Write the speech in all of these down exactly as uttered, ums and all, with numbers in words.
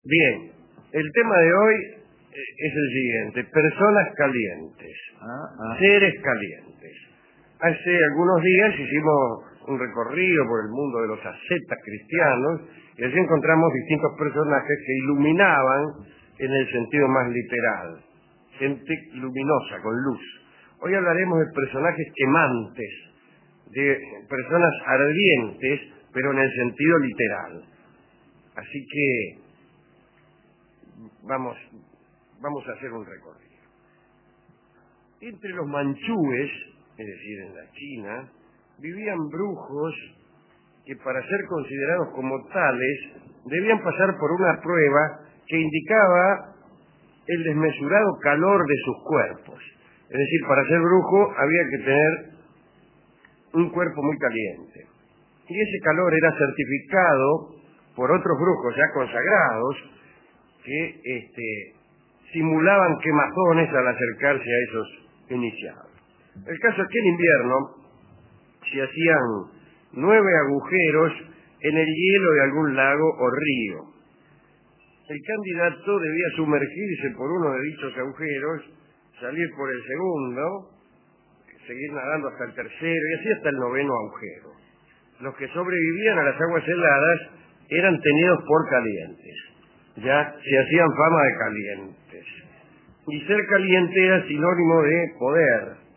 Bien, el tema de hoy es el siguiente: personas calientes, Ah, ah. seres calientes. Hace algunos días hicimos un recorrido por el mundo de los ascetas cristianos y allí encontramos distintos personajes que iluminaban en el sentido más literal, gente luminosa, con luz. Hoy hablaremos de personajes quemantes, de personas ardientes, pero en el sentido literal. Así que vamos, vamos a hacer un recorrido. Entre los manchúes, es decir, en la China, vivían brujos que, para ser considerados como tales, debían pasar por una prueba que indicaba el desmesurado calor de sus cuerpos. Es decir, para ser brujo había que tener un cuerpo muy caliente. Y ese calor era certificado por otros brujos ya consagrados que este, simulaban quemazones al acercarse a esos iniciados. El caso es que en invierno se hacían nueve agujeros en el hielo de algún lago o río. El candidato debía sumergirse por uno de dichos agujeros, salir por el segundo, seguir nadando hasta el tercero y así hasta el noveno agujero. Los que sobrevivían a las aguas heladas eran tenidos por calientes. Ya se hacían fama de calientes. Y ser caliente era sinónimo de poder.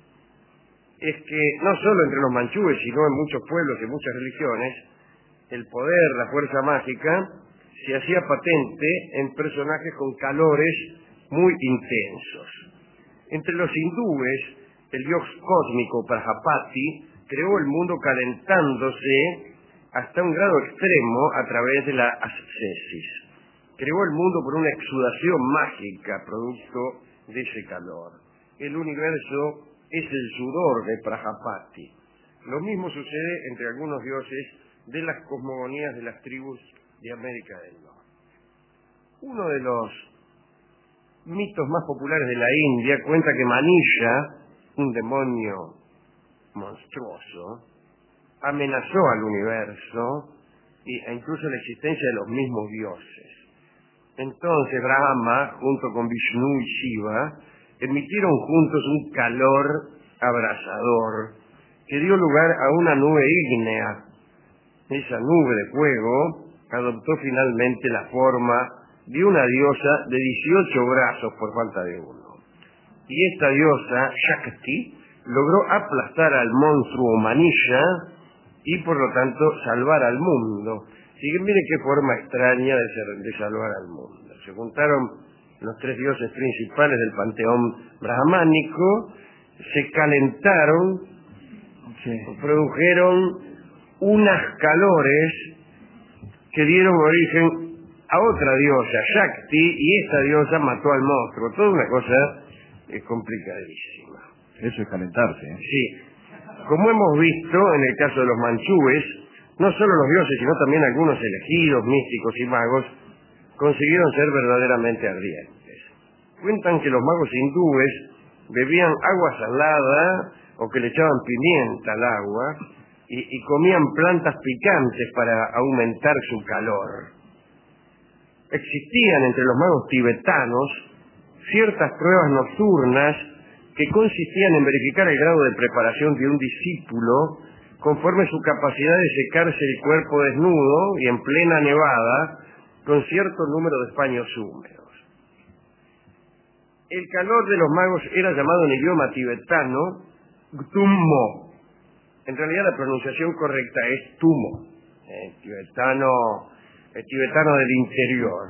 Es que no solo entre los manchúes, sino en muchos pueblos y muchas religiones, el poder, la fuerza mágica, se hacía patente en personajes con calores muy intensos. Entre los hindúes, el dios cósmico Prajapati creó el mundo calentándose hasta un grado extremo a través de la ascesis. Creó el mundo por una exudación mágica producto de ese calor. El universo es el sudor de Prajapati. Lo mismo sucede entre algunos dioses de las cosmogonías de las tribus de América del Norte. Uno de los mitos más populares de la India cuenta que Manisha, un demonio monstruoso, amenazó al universo e incluso la existencia de los mismos dioses. Entonces Brahma, junto con Vishnu y Shiva, emitieron juntos un calor abrasador que dio lugar a una nube ígnea. Esa nube de fuego adoptó finalmente la forma de una diosa de dieciocho brazos por falta de uno. Y esta diosa, Shakti, logró aplastar al monstruo Manisha y por lo tanto salvar al mundo. Y miren qué forma extraña de, ser, de salvar al mundo. Se juntaron los tres dioses principales del panteón brahmánico, se calentaron, sí. produjeron unas calores que dieron origen a otra diosa, Shakti, y esta diosa mató al monstruo. Toda una cosa eh, complicadísima. Eso es calentarse, ¿eh? Sí. Como hemos visto en el caso de los manchúes, no solo los dioses, sino también algunos elegidos, místicos y magos, consiguieron ser verdaderamente ardientes. Cuentan que los magos hindúes bebían agua salada o que le echaban pimienta al agua y, y comían plantas picantes para aumentar su calor. Existían entre los magos tibetanos ciertas pruebas nocturnas que consistían en verificar el grado de preparación de un discípulo conforme su capacidad de secarse el cuerpo desnudo y en plena nevada con cierto número de paños húmedos. El calor de los magos era llamado en idioma tibetano Gtummo. En realidad la pronunciación correcta es Tumo, eh, tibetano, el tibetano del interior.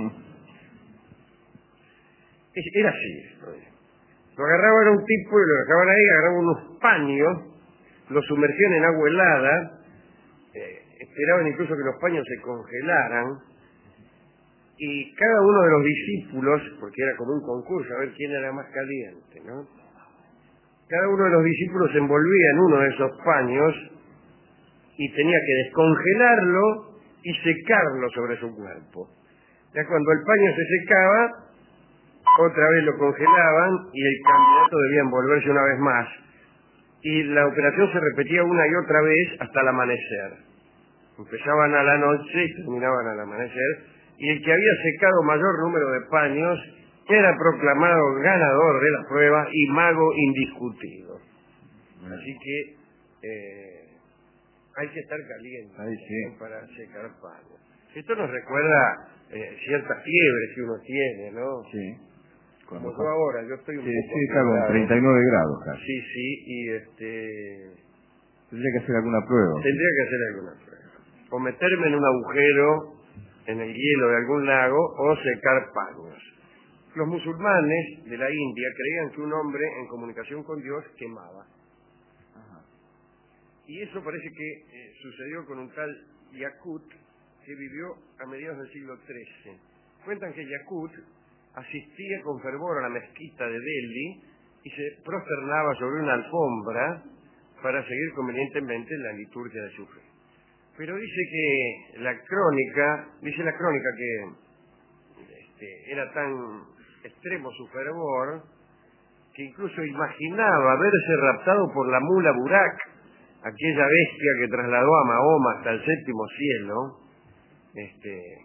Era así. Lo agarraban a un tipo y lo dejaban ahí, agarraban unos paños, lo sumergían en agua helada, eh, esperaban incluso que los paños se congelaran, y cada uno de los discípulos, porque era como un concurso, a ver quién era más caliente, ¿no? Cada uno de los discípulos se envolvía en uno de esos paños y tenía que descongelarlo y secarlo sobre su cuerpo. Ya cuando el paño se secaba, otra vez lo congelaban y el candidato debía envolverse una vez más. Y la operación se repetía una y otra vez hasta el amanecer. Empezaban a la noche y terminaban al amanecer, y el que había secado mayor número de paños era proclamado ganador de la prueba y mago indiscutido. Así que eh, hay que estar caliente Ay, sí. ¿no? para secar paños. Esto nos recuerda eh, ciertas fiebres que uno tiene, ¿no? Sí. Como yo ahora, yo estoy un Sí, poco sí, está con afiebrado. treinta y nueve grados casi. Sí, sí, y este... Tendría que hacer alguna prueba. Tendría que hacer alguna prueba. O meterme en un agujero en el hielo de algún lago o secar paños. Los musulmanes de la India creían que un hombre en comunicación con Dios quemaba. Ajá. Y eso parece que eh, sucedió con un tal Yakut que vivió a mediados del siglo trece. Cuentan que Yakut asistía con fervor a la mezquita de Delhi y se prosternaba sobre una alfombra para seguir convenientemente la liturgia de su fe. Pero dice que la crónica, dice la crónica que este, era tan extremo su fervor que incluso imaginaba verse raptado por la mula Burak, aquella bestia que trasladó a Mahoma hasta el séptimo cielo. Este,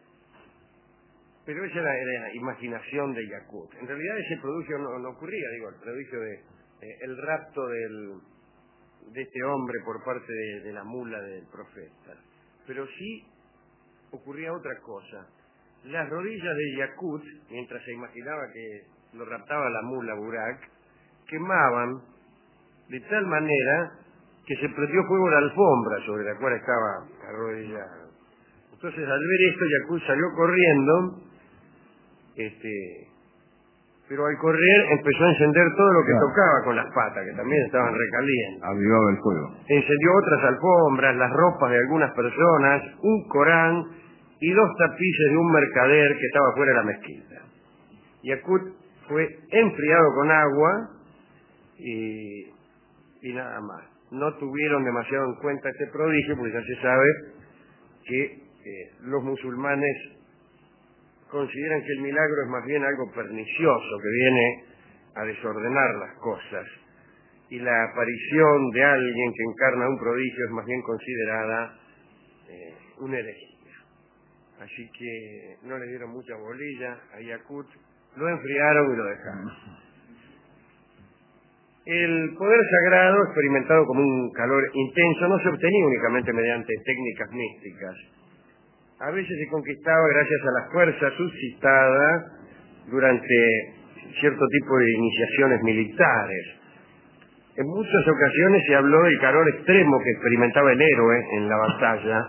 pero esa era, era la imaginación de Yakut. En realidad ese prodigio no, no ocurría, digo, el prodigio de eh, el rapto del, de este hombre por parte de, de la mula del profeta. Pero sí ocurría otra cosa. Las rodillas de Yakut, mientras se imaginaba que lo raptaba la mula Burak, quemaban de tal manera que se prendió fuego la alfombra sobre la cual estaba arrodillado. Entonces, al ver esto, Yakut salió corriendo, este, pero al correr empezó a encender todo lo que Claro. tocaba con las patas, que también estaban recalientes. Avivaba el fuego. Encendió otras alfombras, las ropas de algunas personas, un Corán y dos tapices de un mercader que estaba fuera de la mezquita. Yakut fue enfriado con agua y, y nada más. No tuvieron demasiado en cuenta este prodigio, porque ya se sabe que eh, los musulmanes consideran que el milagro es más bien algo pernicioso, que viene a desordenar las cosas. Y la aparición de alguien que encarna un prodigio es más bien considerada eh, una herejía. Así que no le dieron mucha bolilla a Yakut, lo enfriaron y lo dejaron. El poder sagrado, experimentado como un calor intenso, no se obtenía únicamente mediante técnicas místicas. A veces se conquistaba gracias a la fuerza suscitada durante cierto tipo de iniciaciones militares. En muchas ocasiones se habló del calor extremo que experimentaba el héroe en la batalla,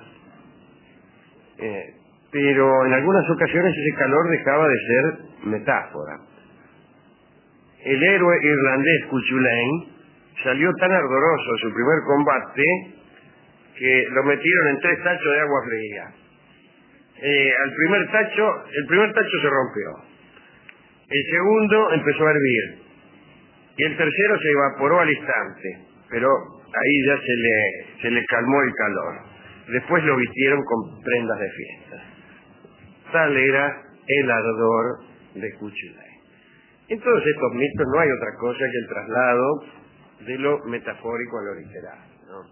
eh, pero en algunas ocasiones ese calor dejaba de ser metáfora. El héroe irlandés Cuchulain salió tan ardoroso en su primer combate que lo metieron en tres tachos de agua fría. Eh, al primer tacho, el primer tacho se rompió. El segundo empezó a hervir. Y el tercero se evaporó al instante. Pero ahí ya se le, se le calmó el calor. Después lo vistieron con prendas de fiesta. Tal era el ardor de Cuchulain. En todos estos mitos no hay otra cosa que el traslado de lo metafórico a lo literal, ¿no?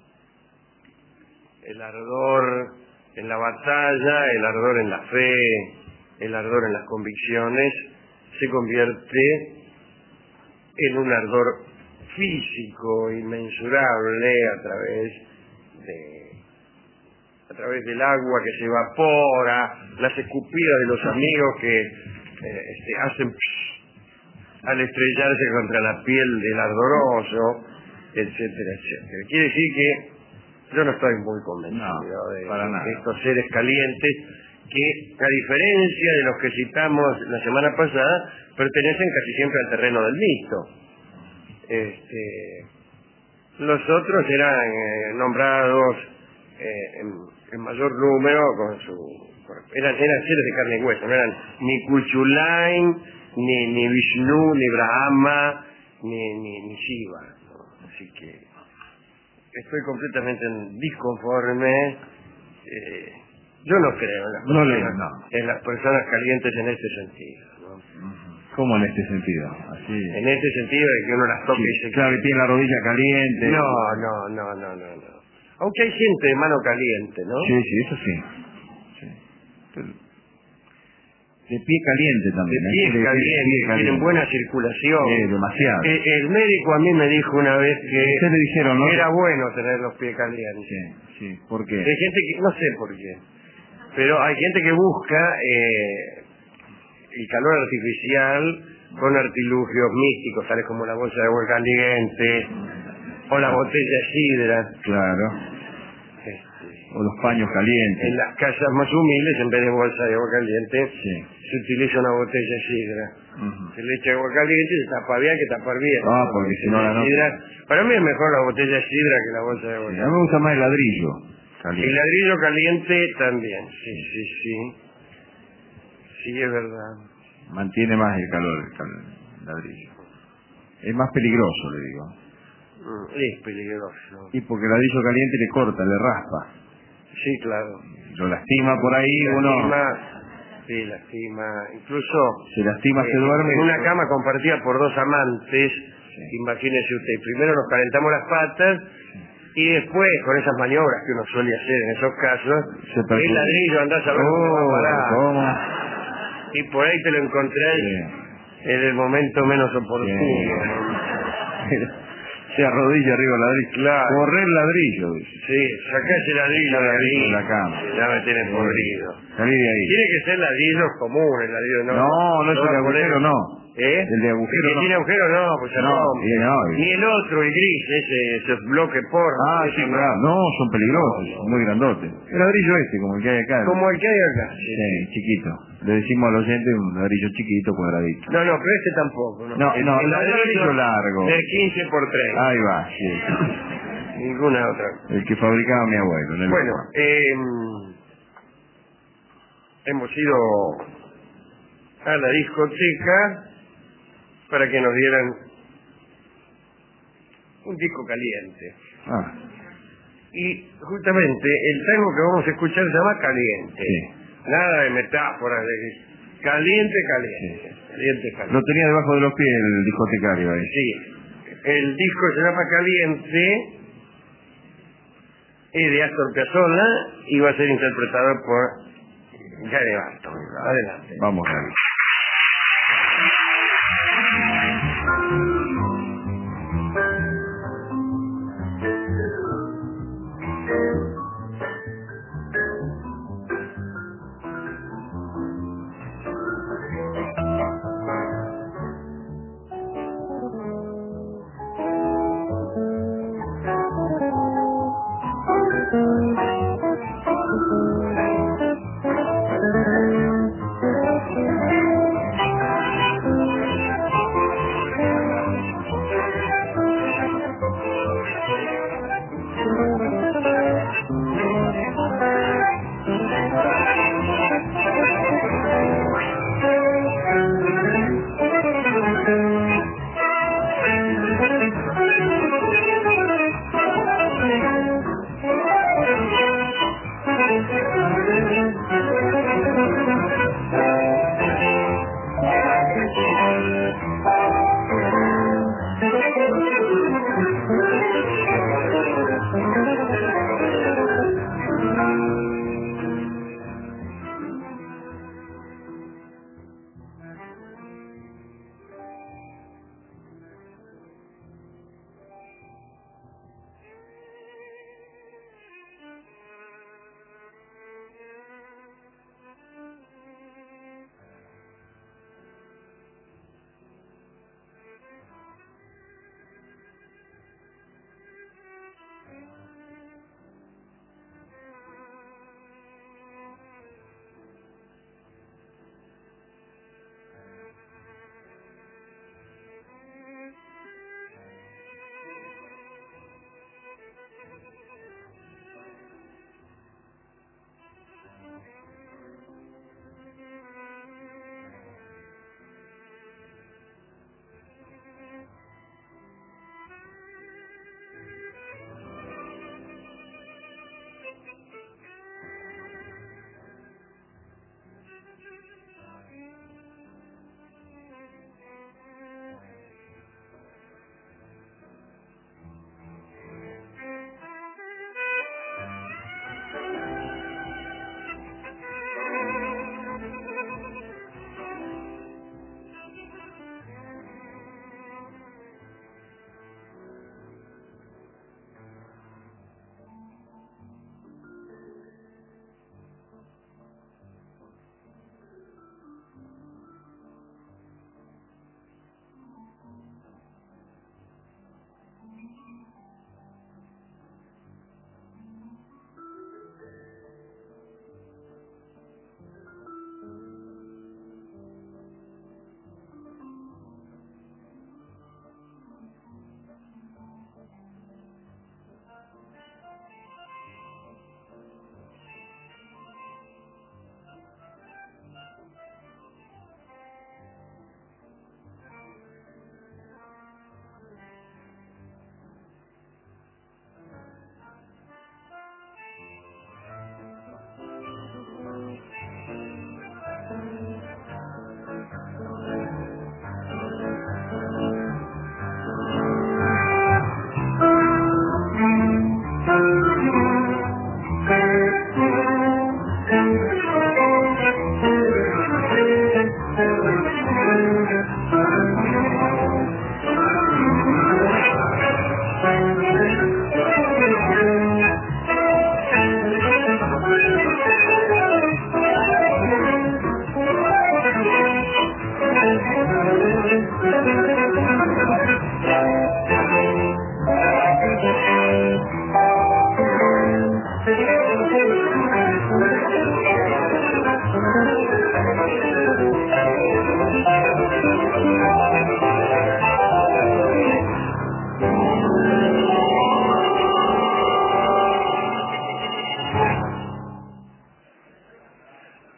El ardor en la batalla, el ardor en la fe, el ardor en las convicciones, se convierte en un ardor físico inmensurable a través de a través del agua que se evapora, las escupidas de los amigos que eh, este, hacen psh, al estrellarse contra la piel del ardoroso, etcétera, etcétera. Quiere decir que yo no estoy muy convencido no, de, para de nada. estos seres calientes que, a diferencia de los que citamos la semana pasada, pertenecen casi siempre al terreno del mito. Este, los otros eran eh, nombrados eh, en, en mayor número con su con, eran, eran seres de carne y hueso, no eran ni Cuchulain, ni, ni Vishnu, ni Brahma, ni, ni, ni Shiva, ¿no? Así que estoy completamente disconforme. Eh, yo no creo en las, no personas, no. en las personas calientes en este sentido, ¿no? ¿Cómo en este sentido? Así. En este sentido de que uno las toque Sí, y se claro, que tiene la rodilla caliente. No, no, no, no, no, no. Aunque hay gente de mano caliente, ¿no? Sí, sí, eso sí. sí. Pero De pie caliente de también. pies ¿eh? De calientes, pie tienen caliente. buena circulación. Eh, demasiado. Eh, el médico a mí me dijo una vez que Ustedes le dijeron, ¿no? era bueno tener los pies calientes. Sí, sí. ¿Por qué? Hay gente que, no sé por qué, pero hay gente que busca eh, el calor artificial con artilugios místicos, tales como la bolsa de agua caliente o la botella de sidra. Claro. Este, O los paños calientes. en las casas más humildes, en vez de bolsa de agua caliente, Sí. se utiliza una botella de sidra. Ujú. Se le echa agua caliente y se tapa bien, hay que tapar bien. Ah, porque si no la noche- Sidra- Para mí es mejor la botella de sidra que la bolsa de agua Sí, a mí caliente. me gusta más el ladrillo caliente. El ladrillo caliente también, sí, sí, sí. Sí, es verdad. Mantiene más el calor el cal- ladrillo. Es más peligroso, le digo. Mm, Es peligroso. Y porque el ladrillo caliente le corta, le raspa. Sí, claro. Lo lastima por ahí, uno Lastima, sí, lastima. Incluso se lastima, eh, se duerme. en una cama compartida por dos amantes, imagínese usted, primero nos calentamos las patas y después, con esas maniobras que uno suele hacer en esos casos, Se el perjudica. ladrillo andás a ver dónde va a Oh, parar. ¿cómo? Y por ahí te lo encontrás Sí. en el momento menos oportuno. Sí. Se arrodilla arriba del ladrillo. Claro. Correr ladrillo, dice. Sí, sacá ese ladrillo de Ladrillo ahí. de la cama. Ya me tiene Sí. podrido. Salí de ahí. Tiene que ser ladrillos comunes, ladrillos no. No, no es el de va a agujero, poner- no. ¿Eh? El de agujero El que no. tiene agujero no, pues se No, rompe. y no, y- Ni el otro, el gris, ese, ese bloque porno. Ah, ese sí, no. claro. No, son peligrosos, No, no. son muy grandotes. El ladrillo este, como el que hay acá. Como el que hay acá. sí. Sí, chiquito. Le decimos al oyente un ladrillo chiquito, cuadradito. No, no, pero este tampoco. No, No, el, no, el el ladrillo ladrillo largo. de quince por tres. Ahí va, sí. Ninguna otra. El que fabricaba mi abuelo. en el Bueno, lugar. eh, hemos ido a la discoteca para que nos dieran un disco caliente. Ah, Y justamente el tango que vamos a escuchar se llama Caliente. sí. Nada de metáforas, de caliente, caliente. Caliente, caliente. Lo tenía debajo de los pies el discotecario ahí. Sí, el disco se llama Caliente, es de Astor Piazzolla y va a ser interpretado por Gary Barton. Adelante. Vamos a ver. Thank you.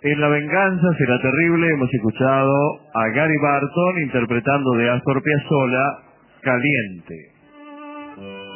En La venganza será terrible hemos escuchado a Gary Barton interpretando de Astor Piazzolla, Caliente.